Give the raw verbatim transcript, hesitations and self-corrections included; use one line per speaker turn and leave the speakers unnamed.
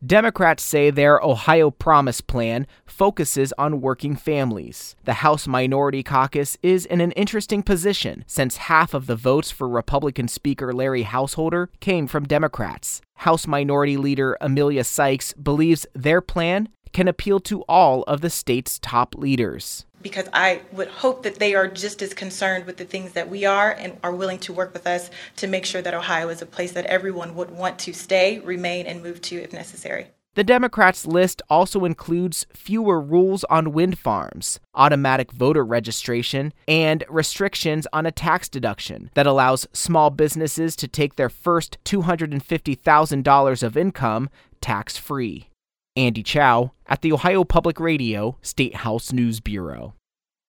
Democrats say their Ohio Promise plan focuses on working families. The House Minority Caucus is in an interesting position since half of the votes for Republican Speaker Larry Householder came from Democrats. House Minority Leader Emilia Sykes believes their plan can appeal to all of the state's top leaders.
Because I would hope that they are just as concerned with the things that we are and are willing to work with us to make sure that Ohio is a place that everyone would want to stay, remain, and move to if necessary.
The Democrats' list also includes fewer rules on wind farms, automatic voter registration, and restrictions on a tax deduction that allows small businesses to take their first two hundred fifty thousand dollars of income tax-free. Andy Chow at the Ohio Public Radio State House News Bureau.